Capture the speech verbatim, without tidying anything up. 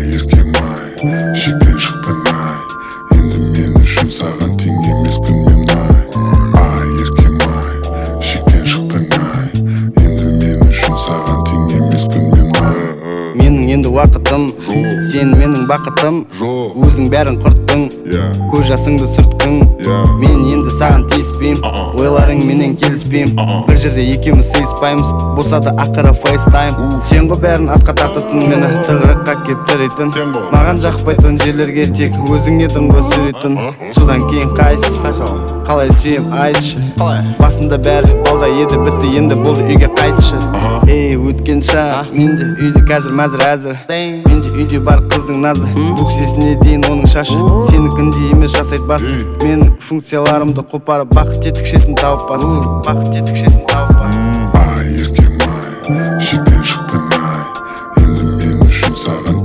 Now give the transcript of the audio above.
Ай еркем ай, шектен шықтың ай, енді мен үшін саған тең емес күн мен ай. Ай еркем ай, шектен шықтың ай, енді мен үшін саған тең емес күн мен ай. Менің енді уақытым, сен менің бақытым. Өзің бәрін құрттың, көз жасыңды сүрттің. Мен енді саған тиіспейм, ойларың менен келіспейм. Бір жерде екеуміз сыйыспаймыз, болса да ақыры фейстайм. Сен ғой бәрін артқа тартатын, мені тығырыққа кеп тірейтін. Маған жақпайтын жерлерге тек өзің едің ғой сүйрейтін. Содан кейін қайсы, қалай сүйем айтшы. Басында бәрі балда еді, бітті, енді болды, үйге қайтшы. Ей өткен шақ, менде үйде қазір мәзір әзір. Менде үйде бар қыздың назы, бөксесіне дейін оның шашы. Сенікіндей емес жасайды басы, менің функцияларымды қопарып бақыт тетікшесін тауып басты. Бақыт тетікшесін тауып басты. Ай еркем ай, шектен шықтың ай, енді мен үшін саған